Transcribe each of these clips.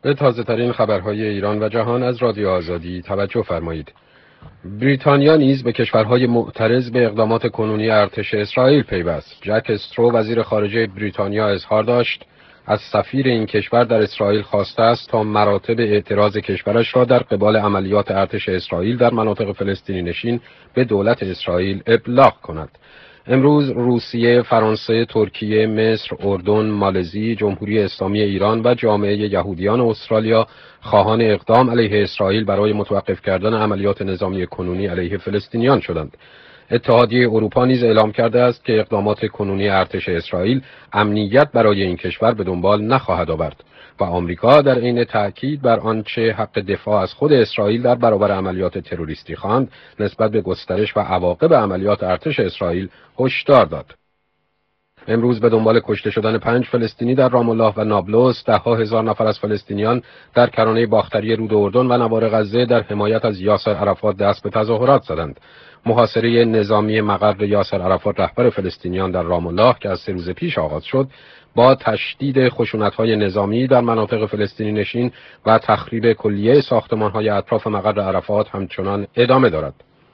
به تازه‌ترین خبرهای ایران و جهان از رادیو آزادی توجه فرمایید. بریتانیا نیز به کشورهای معترض به اقدامات کنونی ارتش اسرائیل پیوست. جک استرو وزیر خارجه بریتانیا اظهار داشت از سفیر این کشور در اسرائیل خواسته است تا مراتب اعتراض کشورش را در قبال عملیات ارتش اسرائیل در مناطق فلسطینی نشین به دولت اسرائیل ابلاغ کند. امروز روسیه، فرانسه، ترکیه، مصر، اردن، مالزی، جمهوری اسلامی ایران و جامعه یهودیان استرالیا خواهان اقدام علیه اسرائیل برای متوقف کردن عملیات نظامی کنونی علیه فلسطینیان شدند. اتحادیه اروپا نیز اعلام کرده است که اقدامات کنونی ارتش اسرائیل امنیت برای این کشور به دنبال نخواهد آورد و آمریکا در عین تأکید بر آنچه حق دفاع از خود اسرائیل در برابر عملیات تروریستی خواند نسبت به گسترش و عواقب عملیات ارتش اسرائیل هشدار داد. امروز به دنبال کشته شدن 5 فلسطینی در رام الله و نابلس، ده‌ها هزار نفر از فلسطینیان در کرانه باختری رود اردن و نوار غزه در حمایت از یاسر عرفات دست به تظاهرات زدند. محاصره نظامی مقر یاسر عرفات رهبر فلسطینیان در رام الله که از 3 روز پیش آغاز شد، با تشدید خشونت‌های نظامی در مناطق فلسطینی نشین و تخریب کلیه ساختمان‌های اطراف مقر عرفات همچنان ادامه دارد.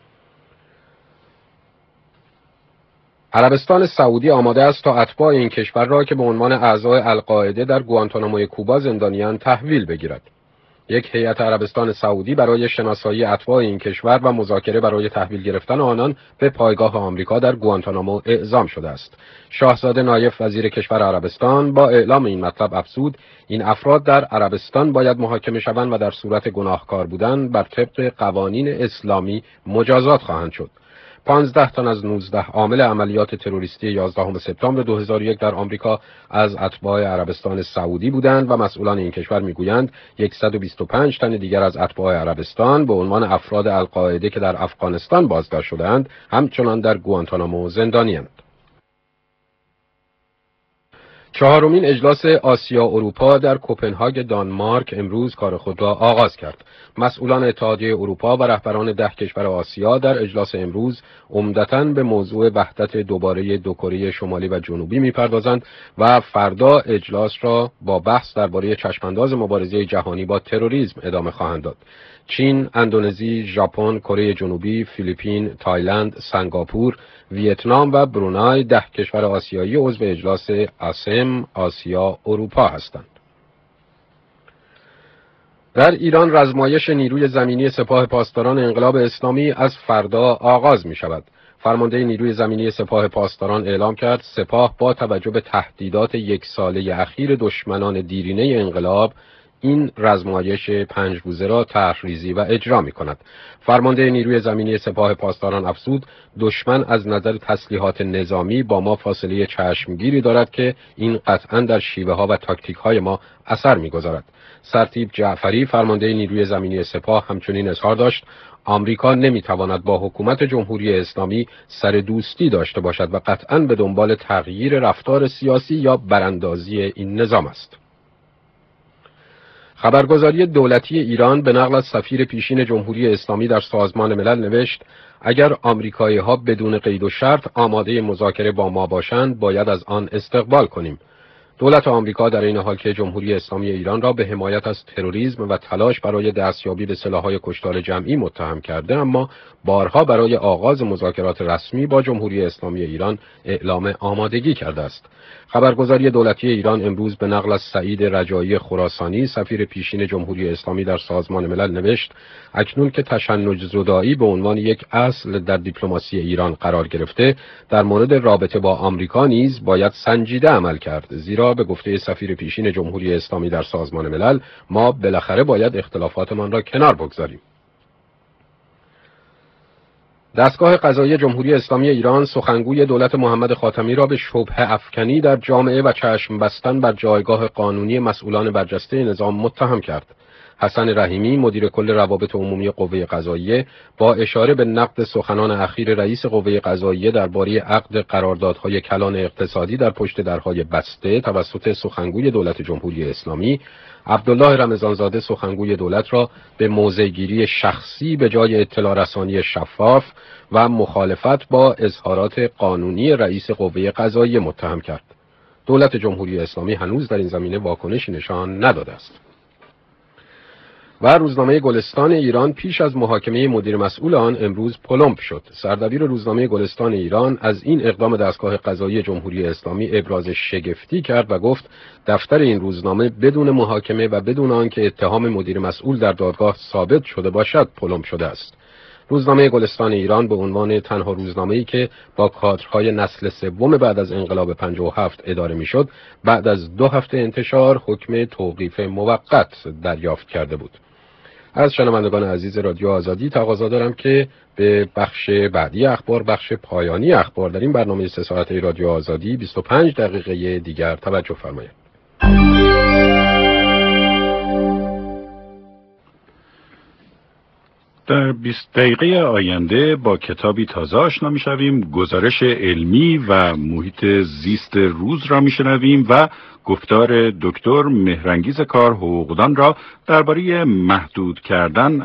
عربستان سعودی آماده است تا اتباع این کشور را که به عنوان اعضای القاعده در گوانتاناموی کوبا زندانیان تحویل بگیرد. یک هیئت عربستان سعودی برای شناسایی اتباع این کشور و مذاکره برای تحویل گرفتن آنان به پایگاه آمریکا در گوانتانامو اعزام شده است. شاهزاده نایف وزیر کشور عربستان با اعلام این مطلب افزود این افراد در عربستان باید محاکمه شوند و در صورت گناهکار بودن بر طبق قوانین اسلامی مجازات خواهند شد. 15 تن از 19 عامل عملیات تروریستی 11 سپتامبر 2001 در آمریکا از اتباع عربستان سعودی بودند و مسئولان این کشور میگویند 125 تن دیگر از اتباع عربستان به عنوان افراد القاعده که در افغانستان بازداشت شدند همچنان در گوانتانامو زندانی‌اند. 4مین اجلاس آسیا اروپا در کوپنهاگ دانمارک امروز کار خود را آغاز کرد. مسئولان اتحادیه اروپا و رهبران 10 کشور آسیا در اجلاس امروز عمدتاً به موضوع وحدت دوباره دو کره شمالی و جنوبی می‌پردازند و فردا اجلاس را با بحث درباره چشمانداز مبارزه جهانی با تروریسم ادامه خواهند داد. چین، اندونزی، ژاپن، کره جنوبی، فیلیپین، تایلند، سنگاپور، ویتنام و برونای 10 کشور آسیایی عضو اجلاس آسم آسیا اروپا هستند. در ایران رزمایش نیروی زمینی سپاه پاسداران انقلاب اسلامی از فردا آغاز می شود. فرمانده نیروی زمینی سپاه پاسداران اعلام کرد سپاه با توجه به تهدیدات 1 ساله اخیر دشمنان دیرینه انقلاب این رزمایش 5 روزه را طرح‌ریزی و اجرا می‌کند. فرمانده نیروی زمینی سپاه پاسداران افزود دشمن از نظر تسلیحات نظامی با ما فاصله چشمگیری دارد که این قطعاً در شیوه‌ها و تاکتیک‌های ما اثر می‌گذارد. سرتیپ جعفری فرمانده نیروی زمینی سپاه همچنین اظهار داشت آمریکا نمی‌تواند با حکومت جمهوری اسلامی سر دوستی داشته باشد و قطعاً به دنبال تغییر رفتار سیاسی یا براندازی این نظام است. خبرگزاری دولتی ایران به نقل از سفیر پیشین جمهوری اسلامی در سازمان ملل نوشت اگر آمریکایی‌ها بدون قید و شرط آماده مذاکره با ما باشند باید از آن استقبال کنیم. دولت آمریکا در این حال که جمهوری اسلامی ایران را به حمایت از تروریسم و تلاش برای دستیابی به سلاح‌های کشتار جمعی متهم کرده اما بارها برای آغاز مذاکرات رسمی با جمهوری اسلامی ایران اعلام آمادگی کرده است. خبرگزاری دولتی ایران امروز به نقل از سعید رجایی خراسانی سفیر پیشین جمهوری اسلامی در سازمان ملل نوشت اکنون که تشنج زدایی به عنوان یک اصل در دیپلماسی ایران قرار گرفته در مورد رابطه با آمریکا نیز باید سنجیده عمل کرد زیرا به گفته سفیر پیشین جمهوری اسلامی در سازمان ملل ما بالاخره باید اختلافاتمان را کنار بگذاریم. دستگاه قضایی جمهوری اسلامی ایران سخنگوی دولت محمد خاتمی را به شبهه افکنی در جامعه و چشم بستن بر جایگاه قانونی مسئولان برجسته نظام متهم کرد. حسن رحیمی مدیر کل روابط عمومی قوه قضاییه با اشاره به نقد سخنان اخیر رئیس قوه قضاییه درباره عقد قراردادهای کلان اقتصادی در پشت درهای بسته توسط سخنگوی دولت جمهوری اسلامی عبدالله رمضانزاده سخنگوی دولت را به موضع‌گیری شخصی به جای اطلاع رسانی شفاف و مخالفت با اظهارات قانونی رئیس قوه قضاییه متهم کرد. دولت جمهوری اسلامی هنوز در این زمینه واکنشی نشان نداده است. و روزنامه گلستان ایران پیش از محاکمه مدیر مسئول آن امروز پلمپ شد. سردبیر روزنامه گلستان ایران از این اقدام دستگاه قضایی جمهوری اسلامی ابراز شگفتی کرد و گفت دفتر این روزنامه بدون محاکمه و بدون آنکه اتهام مدیر مسئول در دادگاه ثابت شده باشد پلمپ شده است. روزنامه گلستان ایران به عنوان تنها روزنامه‌ای که با کادرهای نسل سوم بعد از انقلاب 57 اداره میشد، بعد از 2 هفته انتشار حکم توقیف موقت دریافت کرده بود. از شنوندگان عزیز رادیو آزادی تقاضا دارم که به بخش بعدی اخبار، بخش پایانی اخبار در این برنامه 3 ساعته رادیو آزادی 25 دقیقه دیگر توجه فرمایید. در 20 دقیقه آینده با کتابی تازه آشنا می‌شویم، گزارش علمی و محیط زیست روز را می‌شنویم و گفتار دکتر مهرانگیز کار حقوقدان را درباره محدود کردن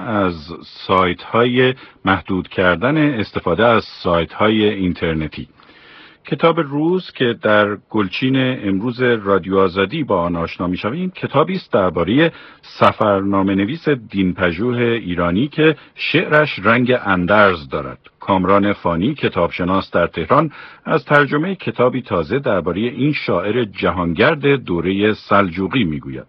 استفاده از سایت‌های اینترنتی. کتاب روز که در گلچین امروز رادیو آزادی با آن آشنا می‌شویم، کتابی است درباره سفرنامه‌نویس دین‌پژوه ایرانی که شعرش رنگ اندرز دارد. کامران فانی، کتابشناس در تهران، از ترجمه کتابی تازه درباره این شاعر جهانگرد دوره سلجوقی می‌گوید.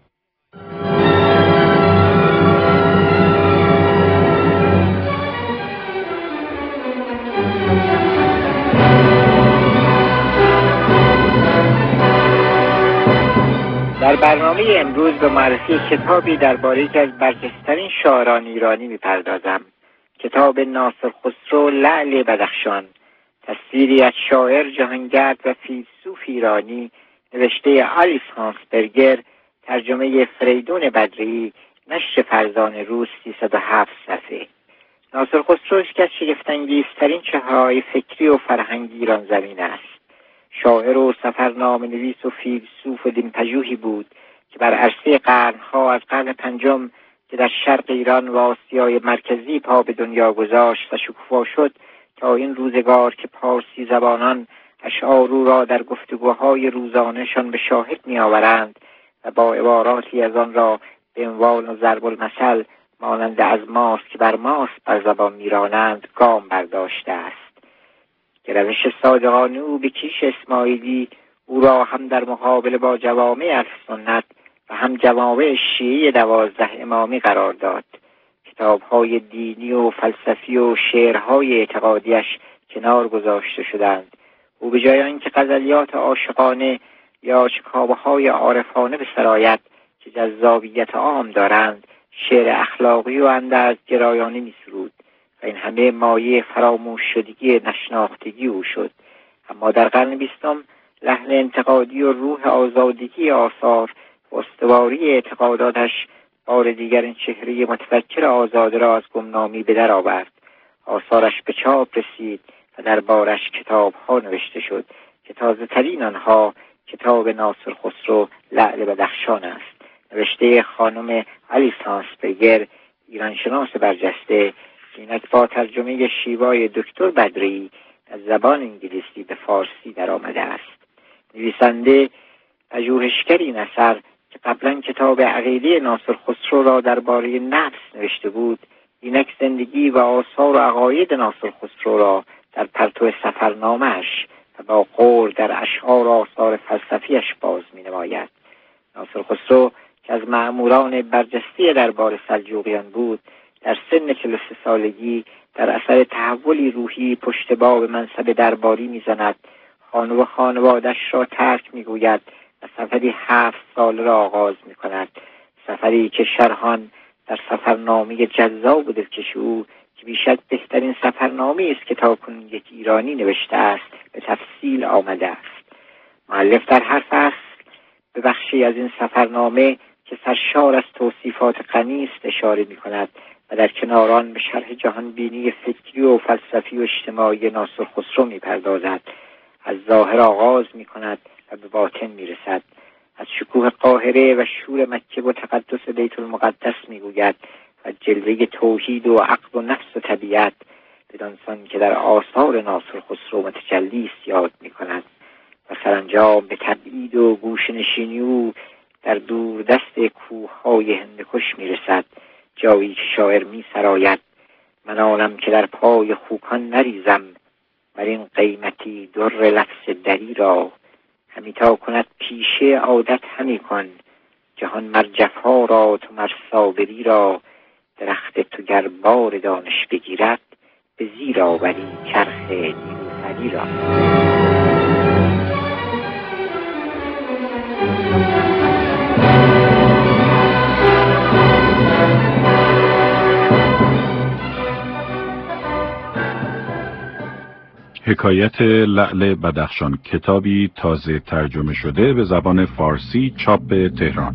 در برنامه امروز به معرفی کتابی درباره یکی از برجسته‌ترین شاعران ایرانی می‌پردازم. کتاب ناصر خسرو لعل بدخشان، تصویری از شاعر جهانگرد و فیلسوف ایرانی، نوشته آلیس هانسبرگر، ترجمه فریدون بدری، نشر فرزان روز، 307 صفحه. ناصر خسرو یکی از شگفت‌انگیزترین چهره‌های فکری و فرهنگی ایران زمین است. شاعر و سفرنامه‌نویس و فیلسوف و دین‌پژوهی بود که بر عرصه قرن‌ها از قرن 5 که در شرق ایران و آسیای مرکزی پا به دنیا گذاشت و شکوفا شد تا این روزگار که پارسی زبانان اشعار او را در گفتگوهای روزانه‌شان به شاهد می‌آورند و با عباراتی از آن را به عنوان و ضرب المثل مانند از ماست که بر ماست بر زبان می‌رانند گام برداشته است. که روش صادقانه او به کیش اسماعیلی او را هم در مقابله با جوامع اهل‌سنت و هم جوامع شیعه 12 امامی قرار داد. کتاب‌های دینی و فلسفی و شعرهای اعتقادیش کنار گذاشته شدند. او به جای آنکه غزلیات عاشقانه یا شکاوه‌های عارفانه به سرایت که جذابیت عام دارند، شعر اخلاقی و اندرزگرایانه می‌سرود و این همه مایه فراموش شدگی نشناختگی او شد. اما در قرن 20 لحن انتقادی و روح آزادگی آثار و استواری اعتقاداتش بار دیگر این چهره متفکر آزاده را از گمنامی به در آورد. آثارش به چاپ رسید و در بارش کتاب‌ها نوشته شد که تازه ترین آنها کتاب ناصر خسرو لعل بدخشان است، نوشته خانم آلیس هانسبرگر، ایرانشناس برجسته، اینک با ترجمه شیوای دکتر بدری از زبان انگلیسی به فارسی در آمده است. نویسنده پژوهشگر این اثر که قبلا کتاب عقیده ناصر خسرو را درباره نفس نوشته بود، اینک زندگی و آثار و عقاید ناصر خسرو را در پرتو سفرنامه‌اش و با غور در اشعار و آثار فلسفیش باز می‌نماید. ناصر خسرو که از مأموران برجسته دربار سلجوقیان بود، در سن 43 سالگی در اثر تحولی روحی پشت باب منصب درباری می‌زند، خانه و خانوادش را ترک می‌گوید و سفری 7 ساله را آغاز می‌کند. سفری که شرحان در سفرنامه جذاب و دلکش او که بیشک بهترین سفرنامه است که تاکنون یک ایرانی نوشته است به تفصیل آمده است. مؤلف در هر فصل به بخشی از این سفرنامه که سرشار از توصیفات غنی است اشاره می‌کند و در کنار آن به شرح جهانبینی فکری و فلسفی و اجتماعی ناصر خسرو می‌پردازد. از ظاهر آغاز می‌کند و به باطن می‌رسد. از شکوه قاهره و شور مکه و تقدس بیت المقدس می‌گوید و جلوه توحید و عقل و نفس و طبیعت بدانسان که در آثار ناصر خسرو متجلی است یاد می‌کند و سرانجام به تبعید و گوشه‌نشینی او در دور دست کوه‌های هندوکش می‌رسد. جایی که شاعر می سراید من آنم که در پای خوکان نریزم بر این قیمتی در لفظ دری را همی تا کند پیشه عادت همی کن جهان مر جفا را تو مر صابری را درخت تو گر بار دانش بگیرد به زیر آوری چرخ نیلوفری را. حکایت لعل بدخشان، کتابی تازه ترجمه شده به زبان فارسی، چاپ تهران.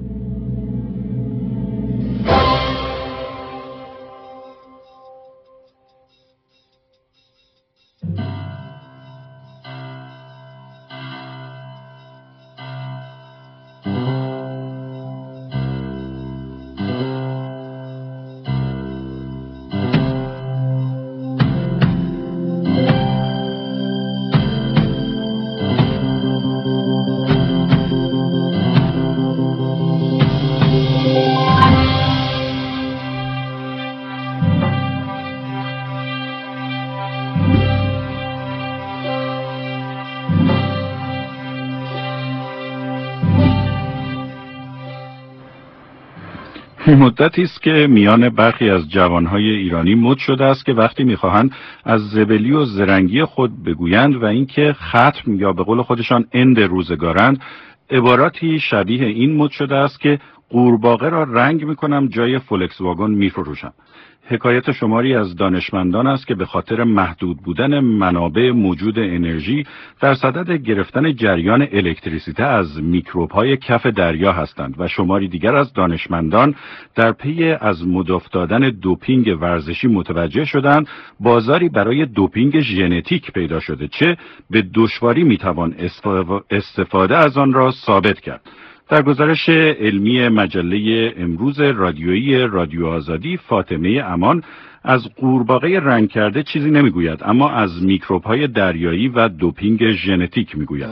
مدتی است که میان برخی از جوانهای ایرانی مد شده است که وقتی میخواهند از زبلی و زرنگی خود بگویند و اینکه ختم یا به قول خودشان اند روزگارند، عباراتی شبیه این مد شده است که قورباغه را رنگ میکنم جای فولکس واگن میفروشم. حکایت شماری از دانشمندان است که به خاطر محدود بودن منابع موجود انرژی در صدد گرفتن جریان الکتریسیته از میکروب‌های کف دریا هستند و شماری دیگر از دانشمندان در پی از مد افتادن دوپینگ ورزشی متوجه شدند بازاری برای دوپینگ ژنتیک پیدا شده، چه به دشواری میتوان استفاده از آن را ثابت کرد. در گزارش علمی مجله امروز رادیویی رادیو آزادی، فاطمه امان از قورباغه رنگ کرده چیزی نمیگوید، اما از میکروب‌های دریایی و دوپینگ ژنتیک میگوید.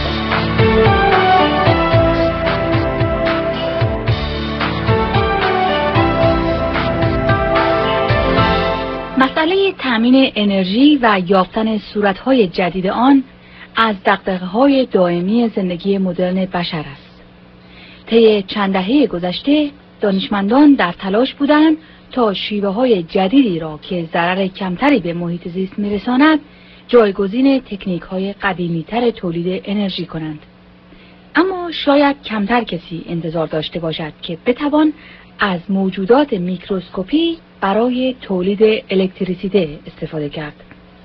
مسئله تامین انرژی و یافتن صورت‌های جدید آن از دغدغه‌های دائمی زندگی مدرن بشر است. طی چند دهه گذشته دانشمندان در تلاش بودند تا شیوه‌های جدیدی را که ضرر کمتری به محیط زیست می‌رساند جایگزین تکنیک‌های قدیمی‌تر تولید انرژی کنند. اما شاید کمتر کسی انتظار داشته باشد که بتوان از موجودات میکروسکوپی برای تولید الکتریسیته استفاده کرد.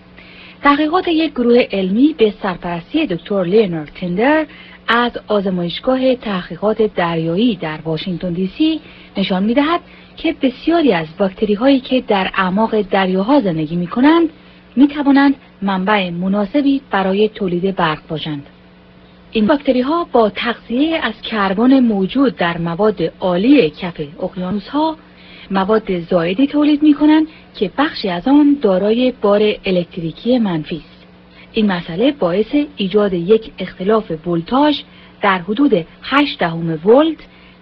تحقیقات یک گروه علمی به سرپرستی دکتر لئونارد تندر از آزمایشگاه تحقیقات دریایی در واشنگتن دی سی نشان می‌دهد که بسیاری از باکتری‌هایی که در اعماق دریاها زندگی می‌کنند می‌توانند منبع مناسبی برای تولید برق باشند. این باکتری‌ها با تغذیه از کربن موجود در مواد عالی کف اقیانوس‌ها مواد زائدی تولید می‌کنند که بخشی از آن دارای بار الکتریکی منفی است. این مسئله باعث ایجاد یک اختلاف ولتاژ در حدود 0.8 ولت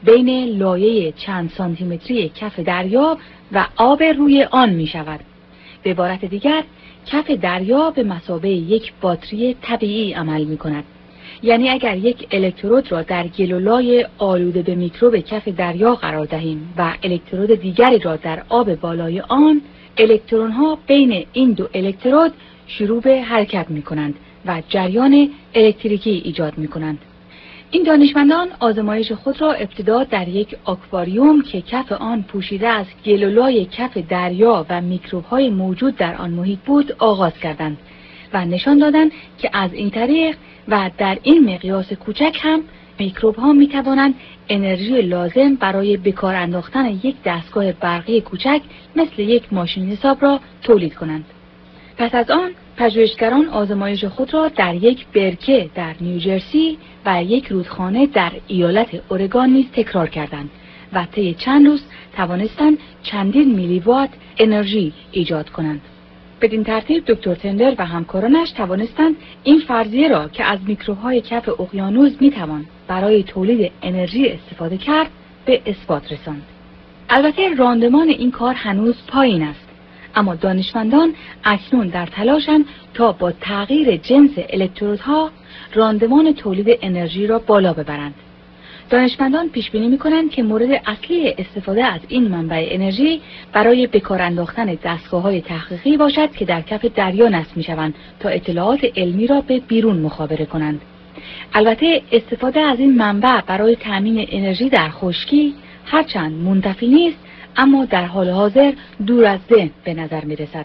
بین لایه چند سانتیمتری کف دریا و آب روی آن می شود. به عبارت دیگر، کف دریا به مثابه یک باتری طبیعی عمل می کند. یعنی اگر یک الکترود را در گلولای آلوده به میکروب کف دریا قرار دهیم و الکترود دیگری را در آب بالای آن، الکترون ها بین این دو الکترود شروع به حرکت می کنند و جریان الکتریکی ایجاد می کنند. این دانشمندان آزمایش خود را ابتدا در یک آکواریوم که کف آن پوشیده از گلولای کف دریا و میکروب‌های موجود در آن محیط بود آغاز کردند و نشان دادند که از این طریق و در این مقیاس کوچک هم میکروب‌ها می‌توانند انرژی لازم برای به کار انداختن یک دستگاه برقی کوچک مثل یک ماشین حساب را تولید کنند. پس از آن پژوهشگران آزمایش خود را در یک برکه در نیوجرسی و یک رودخانه در ایالت اورگان نیز تکرار کردند و طی چند روز توانستند چندین میلی وات انرژی ایجاد کنند. بدین ترتیب دکتر تندر و همکارانش توانستند این فرضیه را که از میکروب‌های کف اقیانوس میتوان برای تولید انرژی استفاده کرد به اثبات رساند. البته راندمان این کار هنوز پایین است، اما دانشمندان اکنون در تلاشند تا با تغییر جنس الکترودها راندمان تولید انرژی را بالا ببرند. دانشمندان پیش بینی می‌کنند که مورد اصلی استفاده از این منبع انرژی برای به کار انداختن دستگاه‌های تحقیقی باشد که در کف دریا نصب می‌شوند تا اطلاعات علمی را به بیرون مخابره کنند. البته استفاده از این منبع برای تأمین انرژی در خشکی هرچند منتفی نیست، اما در حال حاضر دور از ذهن به نظر می‌رسد.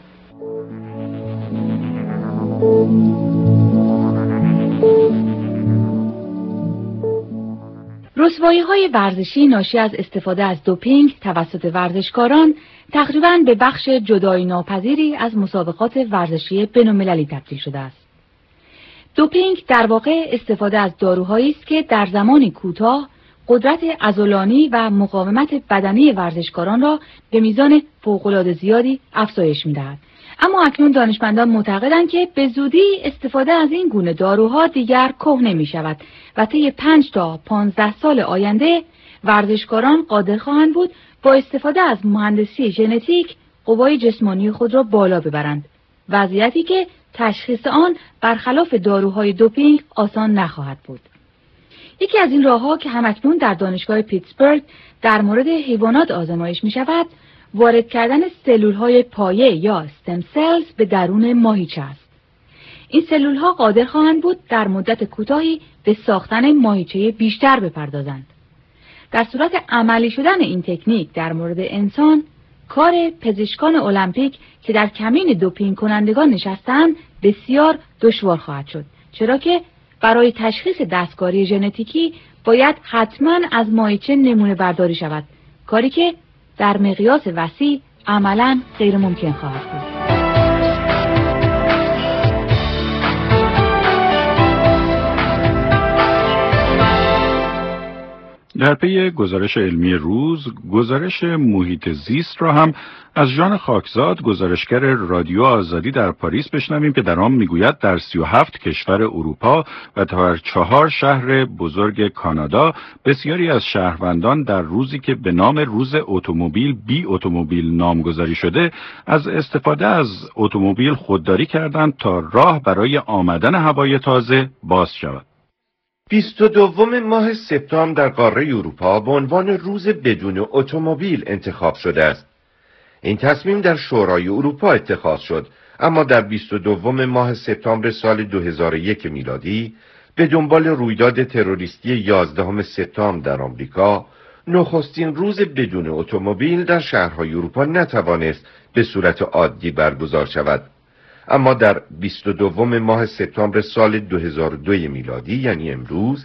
رسوایی‌های ورزشی ناشی از استفاده از دوپینگ توسط ورزشکاران تقریباً به بخش جدایی ناپذیری از مسابقات ورزشی بین‌المللی تبدیل شده است. دوپینگ در واقع استفاده از داروهایی است که در زمانی کوتاه قدرت عضلانی و مقاومت بدنی ورزشکاران را به میزان فوق‌العاده زیادی افزایش می‌دهد. اما اکنون دانشمندان معتقدند که به زودی استفاده از این گونه داروها دیگر کهنه می‌شود و طی 5 تا 15 سال آینده ورزشکاران قادر خواهند بود با استفاده از مهندسی ژنتیک قوای جسمانی خود را بالا ببرند، وضعیتی که تشخیص آن برخلاف داروهای دوپینگ آسان نخواهد بود. یکی از این راه‌ها که همکنون در دانشگاه پیتسبورگ در مورد حیوانات آزمایش می‌شود، وارد کردن سلول‌های پایه یا استم سلز به درون ماهیچه است. این سلول‌ها قادر خواهند بود در مدت کوتاهی به ساختن ماهیچه بیشتر بپردازند. در صورت عملی شدن این تکنیک در مورد انسان، کار پزشکان المپیک که در کمین دوپینگ کنندگان نشستند بسیار دشوار خواهد شد، چرا که برای تشخیص دستکاری ژنتیکی باید حتماً از ماهیچه نمونه برداری شود، کاری که در مقیاس وسیع عملاً غیر ممکن خواهد بود. در پی گزارش علمی روز، گزارش محیط زیست را هم از ژان خاکزاد، گزارشگر رادیو آزادی در پاریس بشنویم که در آن میگوید در 37 کشور اروپا و در 4 شهر بزرگ کانادا بسیاری از شهروندان در روزی که به نام روز اتومبیل بی اتومبیل نامگذاری شده از استفاده از اتومبیل خودداری کردند تا راه برای آمدن هوای تازه باز شود. 22 ماه سپتامبر در قاره اروپا به عنوان روز بدون اتومبیل انتخاب شده است. این تصمیم در شورای اروپا اتخاذ شد، اما در 22 ماه سپتامبر سال 2001 میلادی به دنبال رویداد تروریستی 11 سپتامبر در آمریکا، نخستین روز بدون اتومبیل در شهرهای اروپا نتوانست به صورت عادی برگزار شود. اما در 22 ماه سپتامبر سال 2002 میلادی، یعنی امروز،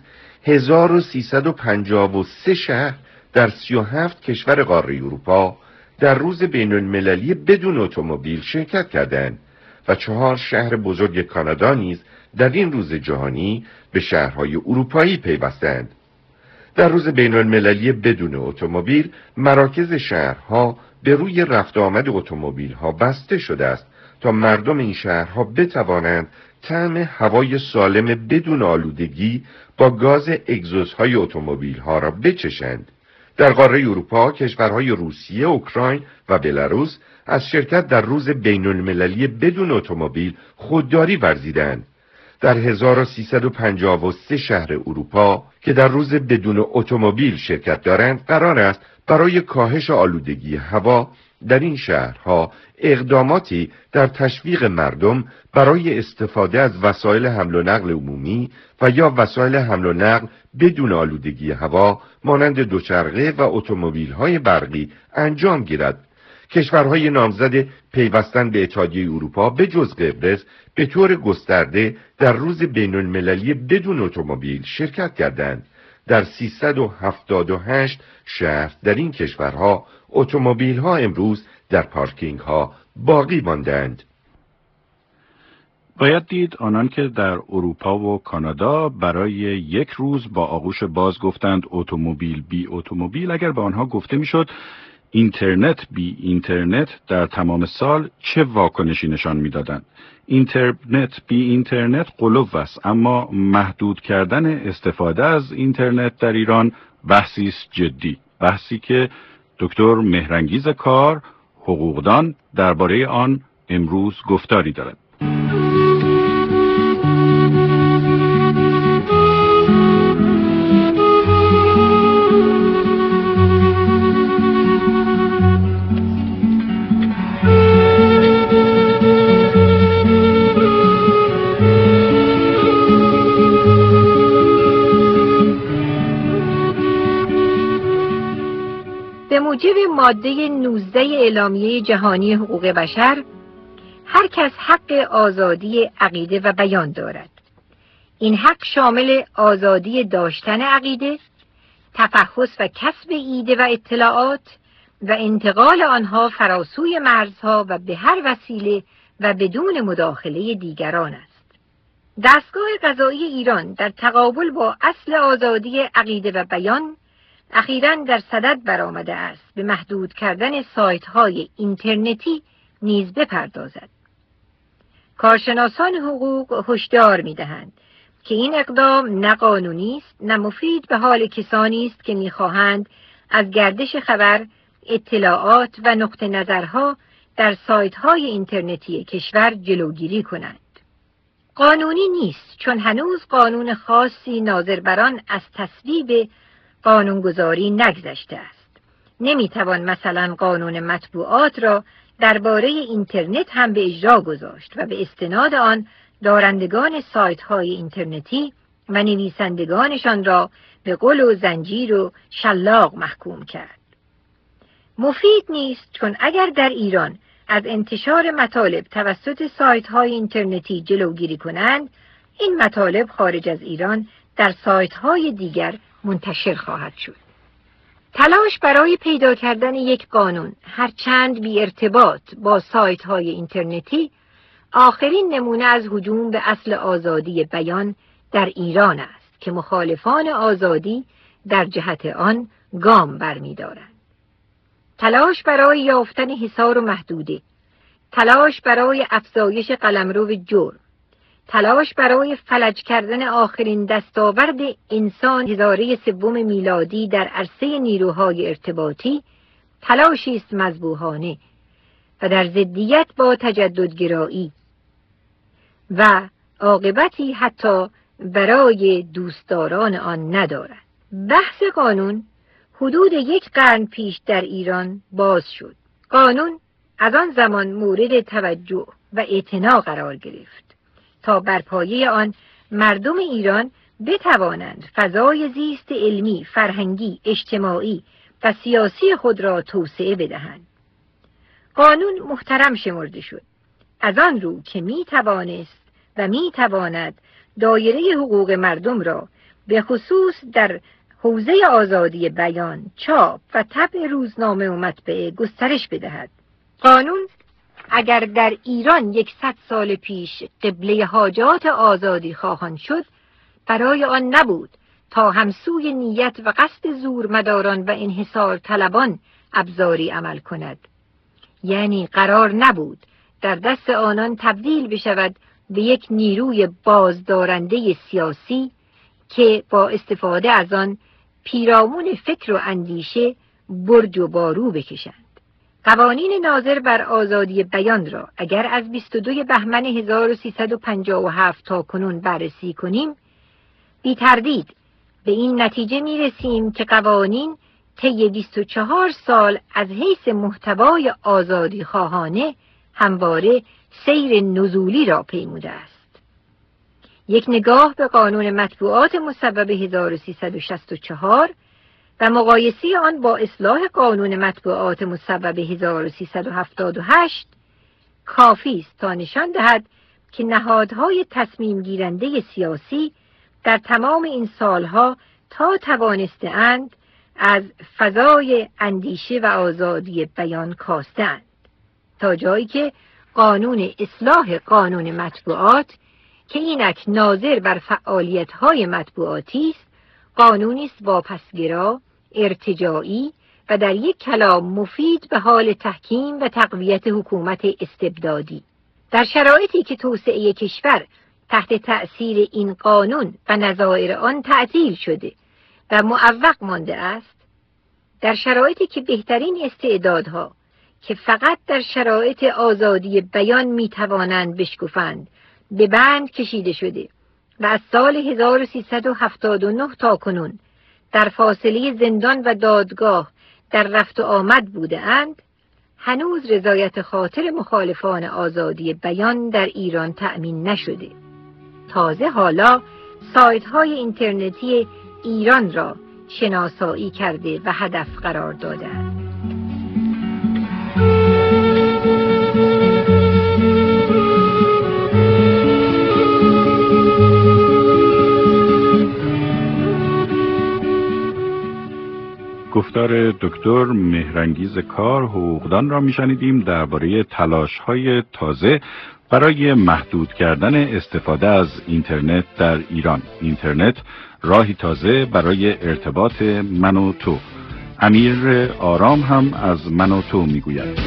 1353 شهر در 37 کشور قاره اروپا در روز بین المللی بدون اتومبیل شرکت کردند و 4 شهر بزرگ کانادا نیز در این روز جهانی به شهرهای اروپایی پیوستند. در روز بین المللی بدون اتومبیل، مراکز شهرها به روی رفت آمد اتومبیل ها بسته شده است تا مردم این شهرها بتوانند طعم هوای سالم بدون آلودگی با گاز اگزوزهای اتومبیل ها را بچشند. در قاره اروپا، کشورهای روسیه، اوکراین و بلاروس از شرکت در روز بین المللی بدون اتومبیل خودداری ورزیدند. در 1353 شهر اروپا که در روز بدون اتومبیل شرکت دارند، قرار است برای کاهش آلودگی هوا در این شهرها اقداماتی در تشویق مردم برای استفاده از وسایل حمل و نقل عمومی و یا وسایل حمل و نقل بدون آلودگی هوا مانند دوچرخه و اتومبیل‌های برقی انجام گیرد. کشورهای نامزد پیوستن به اتحادیه اروپا به جز قبرس به طور گسترده در روز بین المللی بدون اتومبیل شرکت کردند. در 378 شهر در این کشورها اتومبیل‌ها امروز در پارکینگ‌ها باقی ماندند. باید دید آنان که در اروپا و کانادا برای یک روز با آغوش باز گفتند اتومبیل بی اتومبیل، اگر به آنها گفته میشد اینترنت بی اینترنت در تمام سال چه واکنشی نشان میدادند؟ اینترنت بی اینترنت غلو است، اما محدود کردن استفاده از اینترنت در ایران بحثی است جدی، بحثی که دکتر مهرانگیز کار، حقوقدان، درباره آن امروز گفتاری دارد. به موجب ماده 19 اعلامیه جهانی حقوق بشر، هر کس حق آزادی عقیده و بیان دارد. این حق شامل آزادی داشتن عقیده، تفحص و کسب ایده و اطلاعات و انتقال آنها فراسوی مرزها و به هر وسیله و بدون مداخله دیگران است. دستگاه قضایی ایران در تقابل با اصل آزادی عقیده و بیان اخیراً در صدد برآمده است به محدود کردن سایت‌های اینترنتی نیز بپردازد. کارشناسان حقوق هشدار می‌دهند که این اقدام نه قانونی است نه مفید به حال کسانی است که می‌خواهند از گردش خبر، اطلاعات و نقطه نظرها در سایت‌های اینترنتی کشور جلوگیری کنند. قانونی نیست چون هنوز قانون خاصی ناظر بر آن از تصویب قانونگذاری نگذشته است. نمیتوان مثلا قانون مطبوعات را درباره اینترنت هم به اجرا گذاشت و به استناد آن دارندگان سایت‌های اینترنتی و نویسندگانشان را به قل و زنجیر و شلاق محکوم کرد. مفید نیست چون اگر در ایران از انتشار مطالب توسط سایت‌های اینترنتی جلوگیری کنند، این مطالب خارج از ایران در سایت‌های دیگر منتشر خواهد شد. تلاش برای پیدا کردن یک قانون هرچند بی ارتباط با سایت‌های اینترنتی آخرین نمونه از هجوم به اصل آزادی بیان در ایران است که مخالفان آزادی در جهت آن گام برمی‌دارند. تلاش برای یافتن حصار و محدوده، تلاش برای افزایش قلمرو جرم، تلاش برای فلج کردن آخرین دستاورد انسان هزاره سوم میلادی در عرصه نیروهای ارتباطی تلاشی است مذبوحانه و در ضدیت با تجددگرایی و عاقبتی حتی برای دوستداران آن ندارد. بحث قانون حدود 1 قرن پیش در ایران باز شد. قانون از آن زمان مورد توجه و اعتنا قرار گرفت تا بر پایه آن مردم ایران بتوانند فضای زیست علمی، فرهنگی، اجتماعی و سیاسی خود را توسعه بدهند. قانون محترم شمرده شد، از آن رو که می توانست و می تواند دایره حقوق مردم را به خصوص در حوزه آزادی بیان، چاپ و طبع روزنامه و مطبعه گسترش بدهد. قانون اگر در ایران 100 سال پیش قبله حاجات آزادی خواهان شد، برای آن نبود تا همسوی نیت و قصد زورمداران و انحصار طلبان ابزاری عمل کند. یعنی قرار نبود در دست آنان تبدیل بشود به یک نیروی بازدارنده سیاسی که با استفاده از آن پیرامون فکر و اندیشه برج و بارو بکشند. قوانین ناظر بر آزادی بیان را اگر از 22 بهمن 1357 تا کنون بررسی کنیم، بی تردید به این نتیجه می رسیم که قوانین طی 24 سال از حیث محتوای آزادی خواهانه همواره سیر نزولی را پیموده است. یک نگاه به قانون مطبوعات مصوب 1364 و مقایسه آن با اصلاح قانون مطبوعات مصوب 1378 کافی است تا نشان دهد که نهادهای تصمیم گیرنده سیاسی در تمام این سالها تا توانسته‌اند از فضای اندیشه و آزادی بیان کاسته‌اند، تا جایی که قانون اصلاح قانون مطبوعات که اینک ناظر بر فعالیت‌های مطبوعاتی است، قانونی است واپسگرا، ارتجاعی و در یک کلام مفید به حال تحکیم و تقویت حکومت استبدادی. در شرایطی که توسعه کشور تحت تأثیر این قانون و نظائر آن تعطیل شده و معوق مانده است، در شرایطی که بهترین استعدادها که فقط در شرایط آزادی بیان میتوانند بشکفند به بند کشیده شده و از سال 1379 تا کنون در فاصله زندان و دادگاه در رفت و آمد بوده اند، هنوز رضایت خاطر مخالفان آزادی بیان در ایران تأمین نشده. تازه حالا سایت‌های اینترنتی ایران را شناسایی کرده و هدف قرار داده‌اند. گفتار دکتر مهرانگیز کار حقوقدان را میشنیدیم درباره تلاش‌های تازه برای محدود کردن استفاده از اینترنت در ایران. اینترنت راهی تازه برای ارتباط من و تو. امیر آرام هم از من و تو میگوید.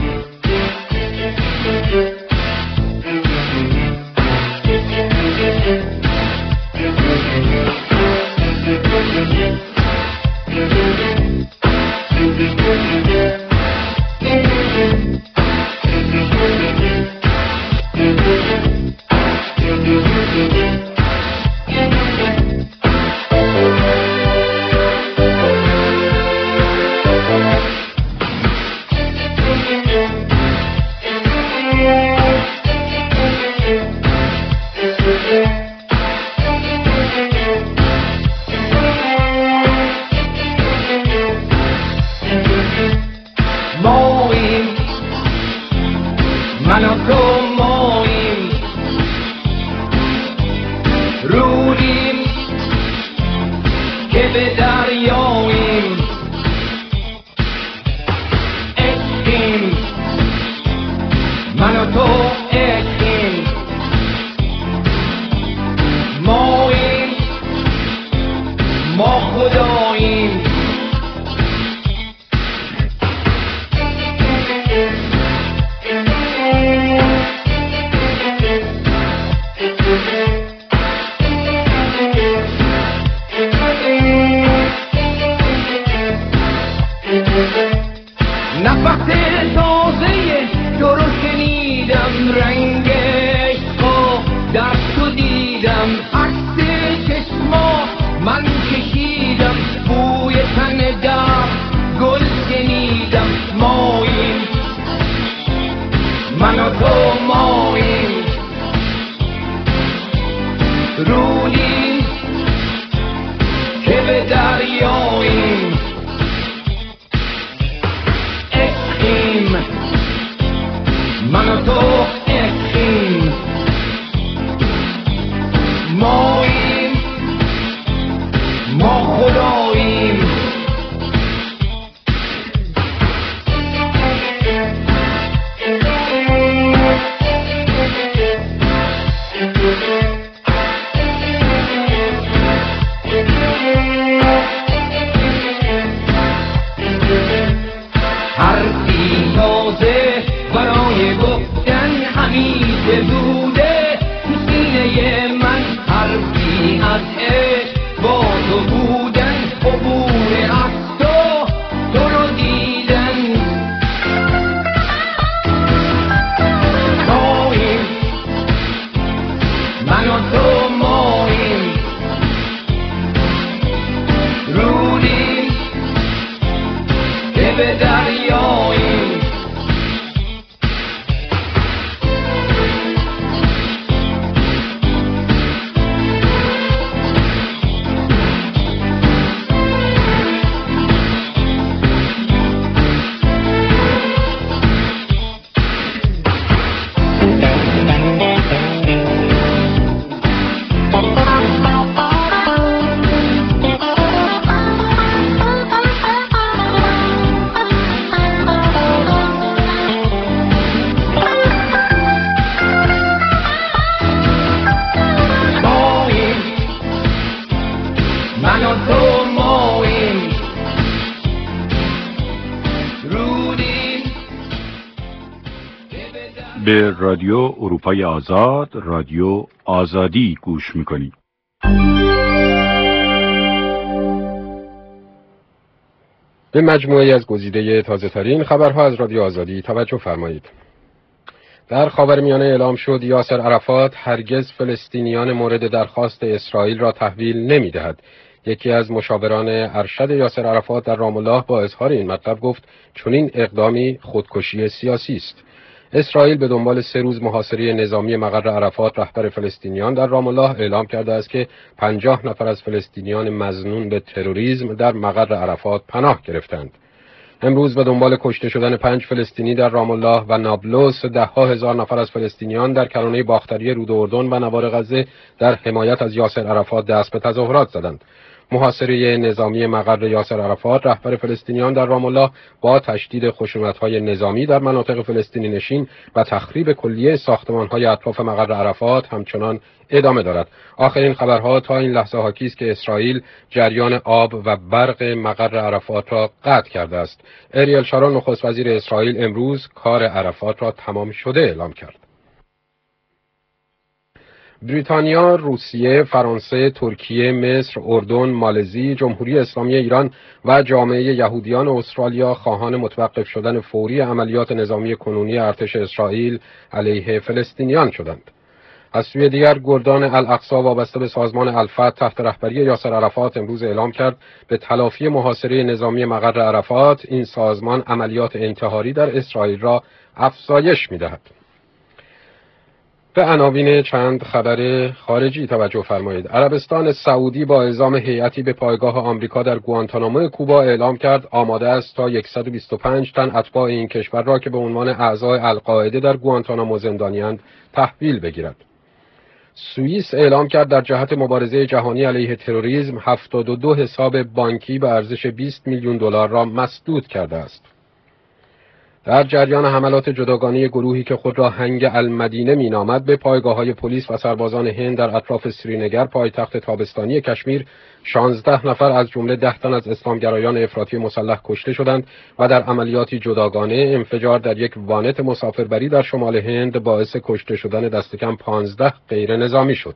به رادیو اروپای آزاد، رادیو آزادی گوش میکنید. به مجموعه از گزیده تازه‌ترین خبرها از رادیو آزادی توجه فرمایید. در خاورمیانه اعلام شد یاسر عرفات هرگز فلسطینیان مورد درخواست اسرائیل را تحویل نمی‌دهد. یکی از مشاوران ارشد یاسر عرفات در رام الله با اظهار این مطلب گفت چنین اقدامی خودکشی سیاسی است. اسرائیل به دنبال 3 روز محاصره نظامی مقر عرفات رهبر فلسطینیان در رام الله اعلام کرده است که 50 نفر از فلسطینیان مظنون به تروریسم در مقر عرفات پناه گرفتند. امروز به دنبال کشته شدن 5 فلسطینی در رام الله و نابلس، 10,000 نفر از فلسطینیان در کرانه باختری رود اردن و نوار غزه در حمایت از یاسر عرفات دست به تظاهرات زدند. محاصره نظامی مقر یاسر عرفات رهبر فلسطینیان در رام الله با تشدید خشونت‌های نظامی در مناطق فلسطینی نشین و تخریب کلیه ساختمان‌های اطراف مقر عرفات همچنان ادامه دارد. آخرین خبرها تا این لحظه حاکی است که اسرائیل جریان آب و برق مقر عرفات را قطع کرده است. اریل شارون نخست وزیر اسرائیل امروز کار عرفات را تمام شده اعلام کرد. بریتانیا، روسیه، فرانسه، ترکیه، مصر، اردن، مالزی، جمهوری اسلامی ایران و جامعه یهودیان استرالیا خواهان متوقف شدن فوری عملیات نظامی کنونی ارتش اسرائیل علیه فلسطینیان شدند. از سوی دیگر گردان الاقصی وابسته به سازمان الفتح تحت رهبری یاسر عرفات امروز اعلام کرد به تلافی محاصره نظامی مقر عرفات این سازمان عملیات انتحاری در اسرائیل را افزایش می‌دهد. به عناوین چند خبر خارجی توجه فرمایید. عربستان سعودی با اعزام هیئتی به پایگاه آمریکا در گوانتانامو کوبا اعلام کرد آماده است تا 125 تن اتباع این کشور را که به عنوان اعضای القاعده در گوانتانامو زندانی‌اند تحویل بگیرد. سوئیس اعلام کرد در جهت مبارزه جهانی علیه تروریسم 72 حساب بانکی به ارزش 20 میلیون دلار را مسدود کرده است. در جریان حملات جداگانه گروهی که خود را هنگ المدینه مینامد به پایگاه‌های پلیس و سربازان هند در اطراف سرینگر پایتخت تابستانی کشمیر 16 نفر از جمله 10 تن از اسلامگرایان افراطی مسلح کشته شدند و در عملیاتی جداگانه انفجار در یک وانت مسافربری در شمال هند باعث کشته شدن دست کم 15 غیر نظامی شد.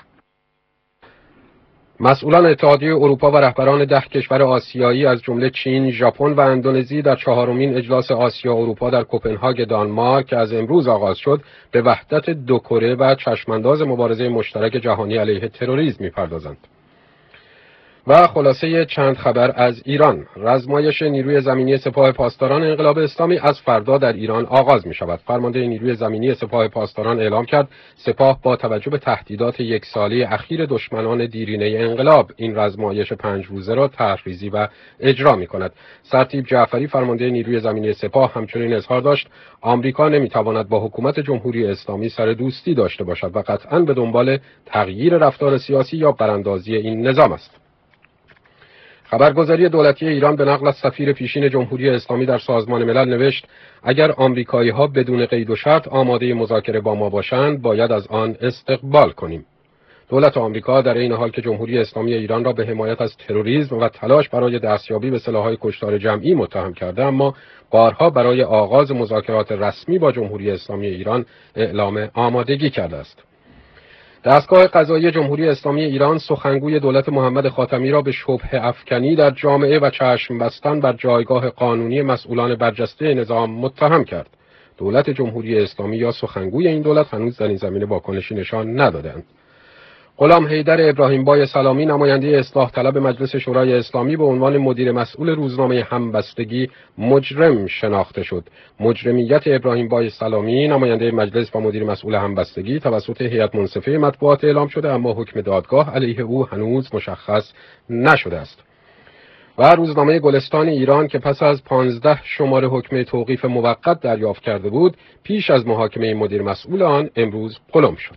مسئولان اتحادیه اروپا و رهبران 10 کشور آسیایی از جمله چین، ژاپن و اندونزی در 4مین اجلاس آسیا اروپا در کوپنهاگ دانمارک که از امروز آغاز شد به وحدت 2 کره و چشمانداز مبارزه مشترک جهانی علیه تروریسم می‌پردازند. و خلاصه چند خبر از ایران. رزمایش نیروی زمینی سپاه پاسداران انقلاب اسلامی از فردا در ایران آغاز می شود. فرمانده نیروی زمینی سپاه پاسداران اعلام کرد سپاه با توجه به تهدیدات 1 ساله اخیر دشمنان دیرینه انقلاب این رزمایش 5 روزه را طرح‌ریزی و اجرا می کند. سرتیپ جعفری فرمانده نیروی زمینی سپاه همچنین اظهار داشت آمریکا نمی تواند با حکومت جمهوری اسلامی سر دوستی داشته باشد و قطعاً به دنبال تغییر رفتار سیاسی یا براندازی این نظام است. خبرگزاری دولتی ایران به نقل از سفیر پیشین جمهوری اسلامی در سازمان ملل نوشت اگر آمریکایی‌ها بدون قید و شرط آماده مذاکره با ما باشند باید از آن استقبال کنیم. دولت آمریکا در این حال که جمهوری اسلامی ایران را به حمایت از تروریسم و تلاش برای دستیابی به سلاح‌های کشتار جمعی متهم کرده اما بارها برای آغاز مذاکرات رسمی با جمهوری اسلامی ایران اعلام آمادگی کرده است. دستگاه قضایی جمهوری اسلامی ایران سخنگوی دولت محمد خاتمی را به شبهه افکنی در جامعه و چشم بستن بر جایگاه قانونی مسئولان برجسته نظام متهم کرد. دولت جمهوری اسلامی یا سخنگوی این دولت هنوز در این زمینه واکنشی نشان ندادند. غلام حیدر ابراهیمبای سلامی نماینده اصلاح طلب مجلس شورای اسلامی به عنوان مدیر مسئول روزنامه همبستگی مجرم شناخته شد. مجرمیت ابراهیمبای سلامی نماینده مجلس و مدیر مسئول همبستگی توسط هیئت منصفه مطبوعات اعلام شده اما حکم دادگاه علیه او هنوز مشخص نشده است. و روزنامه گلستان ایران که پس از 15 شماره حکم توقیف موقت دریافت کرده بود پیش از محاکمه مدیر مسئول آن امروز قلم شد.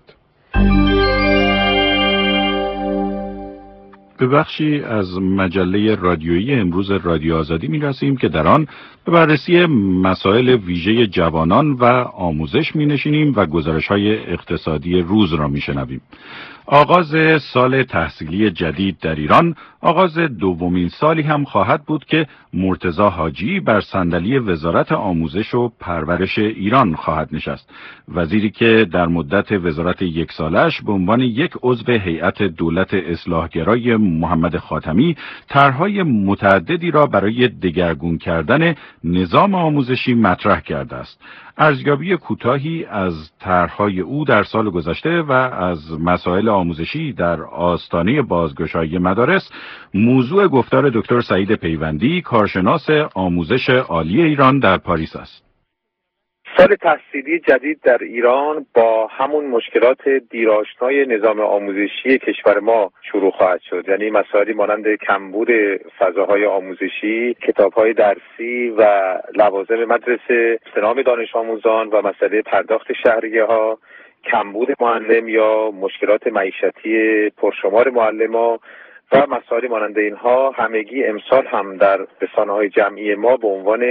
به بخشی از مجله رادیویی امروز رادیو آزادی می رسیم که در آن به بررسی مسائل ویژه جوانان و آموزش می نشینیم و گزارش‌های اقتصادی روز را می شنویم. آغاز سال تحصیلی جدید در ایران آغاز دومین سالی هم خواهد بود که مرتضی حاجی بر صندلی وزارت آموزش و پرورش ایران خواهد نشست. وزیری که در مدت وزارت 1 سالش به عنوان یک عضو هیئت دولت اصلاحگرای محمد خاتمی طرح‌های متعددی را برای دگرگون کردن نظام آموزشی مطرح کرده است. ارزیابی کوتاهی از طرح‌های او در سال گذشته و از مسائل آموزشی در آستانه بازگشایی مدارس موضوع گفتار دکتر سعید پیوندی، کارشناس آموزش عالی ایران در پاریس است. سال تحصیلی جدید در ایران با همون مشکلات دیرآشنای نظام آموزشی کشور ما شروع خواهد شد. یعنی مسائلی مانند کمبود فضاهای آموزشی، کتاب‌های درسی و لوازم مدرسه، احترام دانش آموزان و مسئله پرداخت شهریه‌ها، کمبود معلم یا مشکلات معیشتی پرشمار معلم‌ها و مسائلی مانند اینها همگی امسال هم در رسانه‌های جمعی ما به عنوان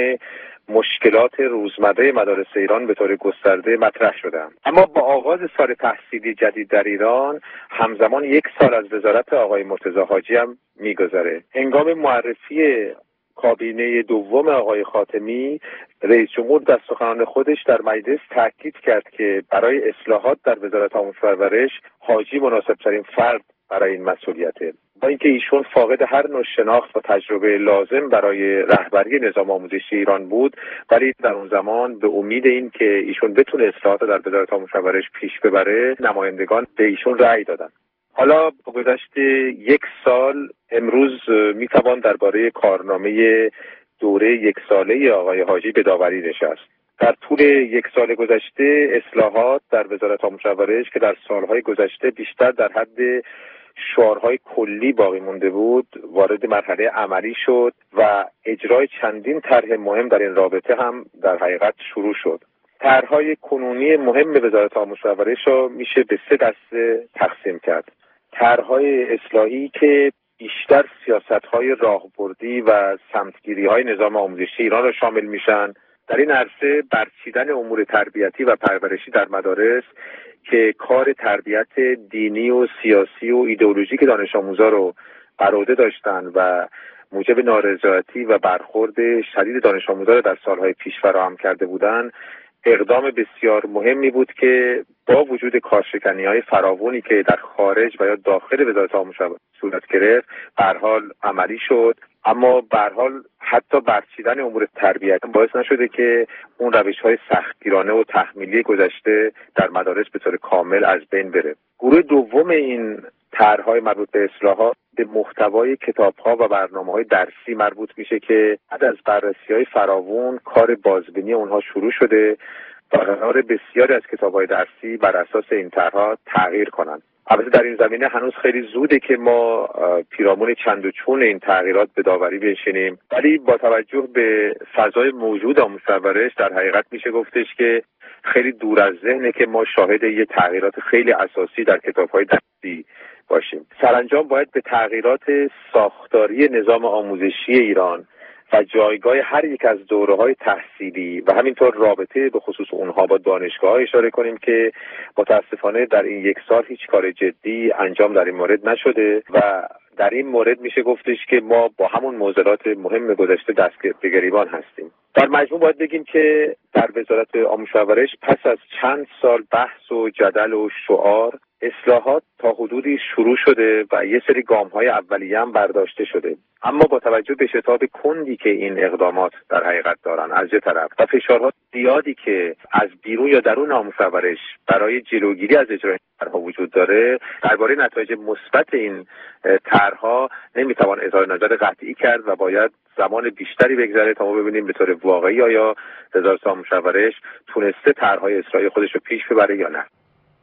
مشکلات روزمره مدارس ایران به طور گسترده مطرح شدند. اما با آغاز سال تحصیلی جدید در ایران همزمان 1 سال از وزارت آقای مرتضی حاجی هم می‌گذره. هنگام معرفی کابینه دوم آقای خاتمی، رئیس جمهور در سخنان خودش در مجلس تاکید کرد که برای اصلاحات در وزارت آموزش و پرورش حاجی مناسب‌ترین فرد برای این مسئولیته. با اینکه ایشون فاقد هر نوع شناخت و تجربه لازم برای رهبری نظام آموزشی ایران بود، ولی در اون زمان به امید این که ایشون بتونه اصلاحات در وزارت آموزش و پرورش پیش ببره، نمایندگان به ایشون رأی دادن. حالا با گذشت 1 سال امروز میتوان درباره کارنامه دوره 1 ساله آقای حاجی به داوری نشست. در طول 1 سال گذشته اصلاحات در وزارت آموزش و پرورش که در سالهای گذشته بیشتر در حد شعارهای کلی باقی مونده بود، وارد مرحله عملی شد و اجرای چندین طرح مهم در این رابطه هم در حقیقت شروع شد. طرح‌های کنونی مهم وزارت آموزش و پرورش را میشه به 3 دسته تقسیم کرد. طرح‌های اصلاحی که بیشتر سیاست‌های راهبردی و سمتگیری‌های نظام آموزشی ایران را شامل میشن. در این عرصه برچیدن امور تربیتی و پرورشی در مدارس که کار تربیت دینی و سیاسی و ایدئولوژیک دانش آموزا رو بر عهده داشتن و موجب نارضایتی و برخورد شدید دانش آموزا رو در سالهای پیش فراهم کرده بودند، اقدام بسیار مهمی بود که با وجود کارشکنی‌های فراوانی که در خارج و یا داخل وزارت آموزش صورت گرفت به هر حال عملی شد. اما به هر حال حتی برچیدن امور تربیت باعث نشده که اون روش‌های سختگیرانه و تحمیلی گذشته در مدارس به طور کامل از بین بره. گروه دوم این طرح‌های مربوط به اصلاحات به محتوای کتاب‌ها و برنامه‌های درسی مربوط میشه که بعد از بررسی‌های فراوان کار بازبینی اونها شروع شده و قرار بسیاری از کتاب‌های درسی بر اساس این طرح‌ها تغییر کنند. البته در این زمینه هنوز خیلی زوده که ما پیرامون چند و چون این تغییرات به داوری بنشینیم، ولی با توجه به فضای موجود آموزش و پرورش در حقیقت میشه گفتش که خیلی دور از ذهنه که ما شاهد یه تغییرات خیلی اساسی در کتاب‌های درسی باشیم. سرانجام باید به تغییرات ساختاری نظام آموزشی ایران و جایگاه هر یک از دوره‌های تحصیلی و همینطور رابطه به خصوص اونها با دانشگاه‌ها اشاره کنیم که متاسفانه در این 1 سال هیچ کار جدی انجام در این مورد نشده و در این مورد میشه گفتش که ما با همون معضلات مهم گذشته دست به گریبان هستیم. در مجموع باید بگیم که در وزارت آموزش و پرورش پس از چند سال بحث و جدل و شعار، اصلاحات تا حدودی شروع شده و یه سری گام‌های اولیه هم برداشته شده. اما با توجه به شتاب کندی که این اقدامات در حقیقت دارن از یه طرف و فشارها زیادی که از بیرون یا درون آموزش و پرورش برای جلوگیری از اجرای طرح‌ها وجود داره، درباره نتایج مثبت این طرح‌ها نمیتوان اظهار نظر قطعی کرد و باید زمان بیشتری بگذره تا ما ببینیم به طور واقعی آیا وزارت آموزش و پرورش تونسته طرح‌های اصلاحی خودش رو پیش ببره یا نه.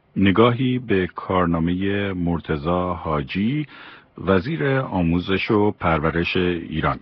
نگاهی به کارنامه مرتضی حاجی، وزیر آموزش و پرورش ایران.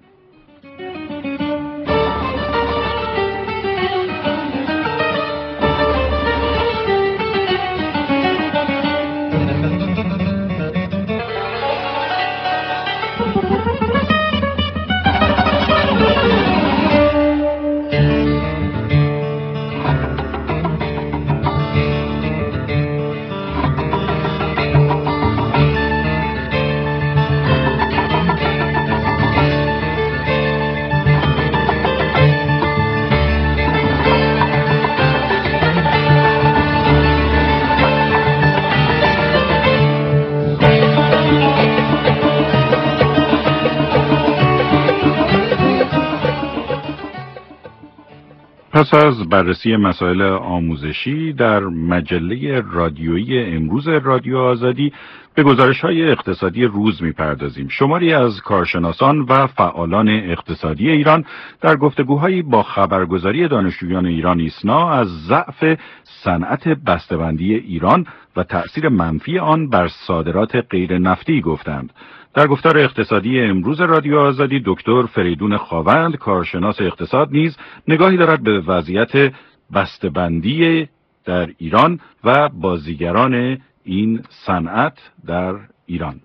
پس از بررسی مسائل آموزشی در مجله رادیویی امروز رادیو آزادی به گزارش‌های اقتصادی روز می‌پردازیم. شماری از کارشناسان و فعالان اقتصادی ایران در گفتگوهایی با خبرگزاری دانشجویان ایران ایسنا از ضعف صنعت بسته‌بندی ایران و تأثیر منفی آن بر صادرات غیر نفتی گفتند. در گفتار اقتصادی امروز رادیو آزادی دکتر فریدون خاوند کارشناس اقتصاد نیز نگاهی دارد به وضعیت بسته‌بندی در ایران و بازیگران این صنعت در ایران.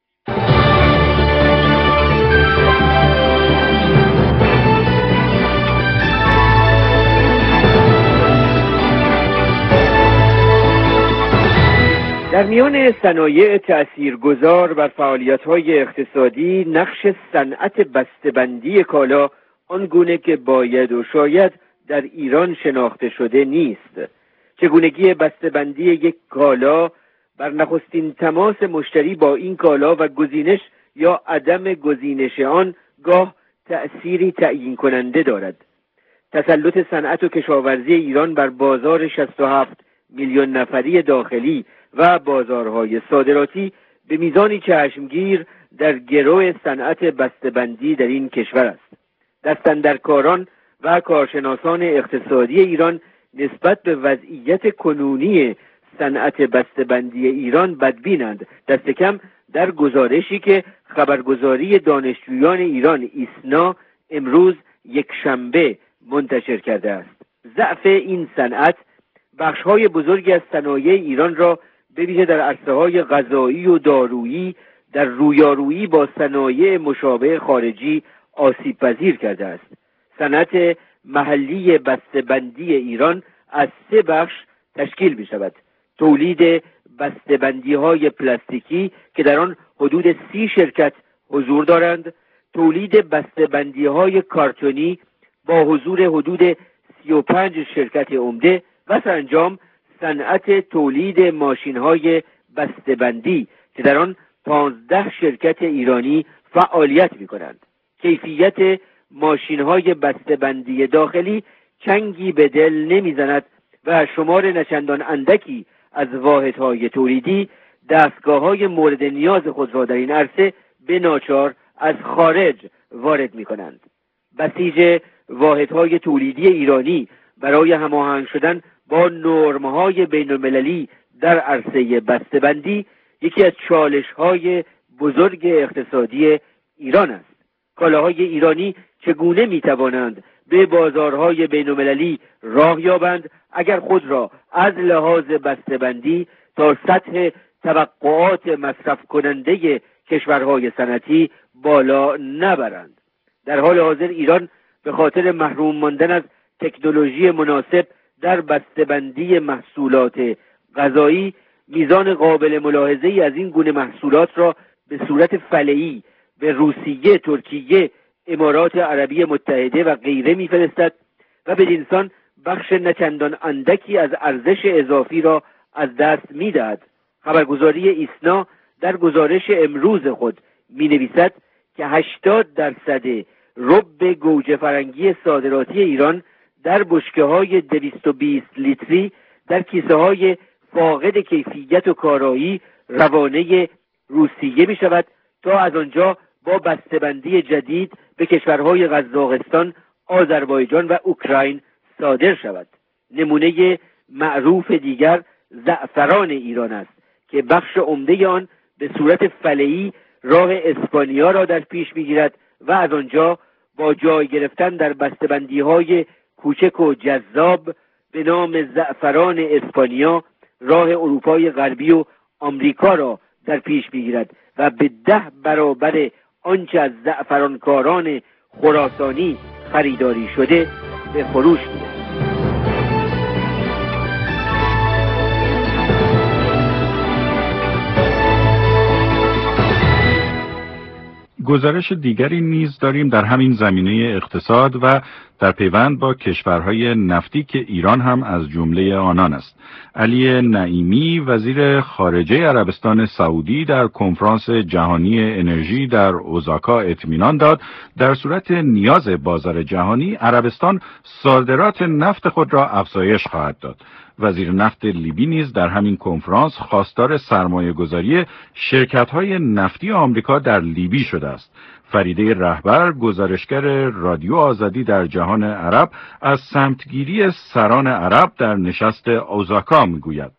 در میان صنایع تأثیرگذار بر فعالیت‌های اقتصادی نقش صنعت بسته‌بندی کالا آنگونه که باید و شاید در ایران شناخته شده نیست. چگونگی بسته‌بندی یک کالا بر نخستین تماس مشتری با این کالا و گزینش یا عدم گزینش آن گاه تأثیری تعیین کننده دارد. تسلط صنعت و کشاورزی ایران بر بازار 67 میلیون نفری داخلی و بازارهای صادراتی به میزانی چشمگیر در گرو صنعت بسته‌بندی در این کشور است. دستاندرکاران و کارشناسان اقتصادی ایران نسبت به وضعیت کنونی صنعت بسته‌بندی ایران بدبینند، دست کم در گزارشی که خبرگزاری دانشجویان ایران ایسنا امروز یکشنبه منتشر کرده است. ضعف این صنعت بخش‌های بزرگی از صنایع ایران را به ویژه در عرصه‌های غذایی و دارویی در رویارویی با صنایع مشابه خارجی آسیب پذیر کرده است. صنعت محلی بسته‌بندی ایران از 3 بخش تشکیل می‌شود: تولید بسته‌بندی‌های پلاستیکی که در آن حدود 30 شرکت حضور دارند، تولید بسته‌بندی‌های کارتونی با حضور حدود 35 شرکت عمده و سرانجام صنعت تولید ماشین‌های بسته‌بندی که در آن 15 شرکت ایرانی فعالیت می‌کنند. کیفیت ماشین‌های بسته‌بندی داخلی چنگی به دل نمی‌زند و شمار نچندان اندکی از واحدهای تولیدی دستگاه‌های مورد نیاز خود را در این عرصه به ناچار از خارج وارد می‌کنند. بسیج واحدهای تولیدی ایرانی برای هماهنگ شدن با نرم‌های بین‌المللی در عرصه بسته‌بندی یکی از چالش‌های بزرگ اقتصادی ایران است. کالاهای ایرانی چگونه می‌توانند به بازارهای بین‌المللی راه یابند اگر خود را از لحاظ بسته‌بندی تا سطح توقعات مصرف کننده کشورهای صنعتی بالا نبرند؟ در حال حاضر ایران به خاطر محروم ماندن از تکنولوژی مناسب در بسته‌بندی محصولات غذایی میزان قابل ملاحظه‌ای از این گونه محصولات را به صورت فله‌ای به روسیه، ترکیه، امارات عربی متحده و غیره میفرستد و بدین سان بخش نچندان اندکی از ارزش اضافی را از دست میدهد. خبرگزاری ایسنا در گزارش امروز خود مینویسد که 80% رب گوجه فرنگی صادراتی ایران در بشکه‌های 220 لیتری در کیسه‌های فاقد کیفیت و کارایی روانه روسیه می شود تا از آنجا با بسته‌بندی جدید به کشورهای قزاقستان، آذربایجان و اوکراین صادر شود. نمونه معروف دیگر زعفران ایران است که بخش عمده آن به صورت فله‌ای راه اسپانیا را در پیش می‌گیرد و از آنجا با جای گرفتن در بسته‌بندی‌های کوچک و جذاب به نام زعفران اسپانیا راه اروپای غربی و آمریکا را در پیش می‌گیرد و به 10 برابر آنچه از زعفرانکاران خراسانی خریداری شده به فروش می‌رسد. گزارش دیگری نیز داریم در همین زمینه اقتصاد و در پیوند با کشورهای نفتی که ایران هم از جمله آنان است. علی نعیمی وزیر خارجه عربستان سعودی در کنفرانس جهانی انرژی در اوزاکا اطمینان داد در صورت نیاز بازار جهانی عربستان صادرات نفت خود را افزایش خواهد داد. وزیر نفت لیبی نیز در همین کنفرانس خواستار سرمایه‌گذاری شرکت‌های نفتی آمریکا در لیبی شده است. فریده رهبر گزارشگر رادیو آزادی در جهان عرب از سمتگیری سران عرب در نشست اوزاکا میگوید.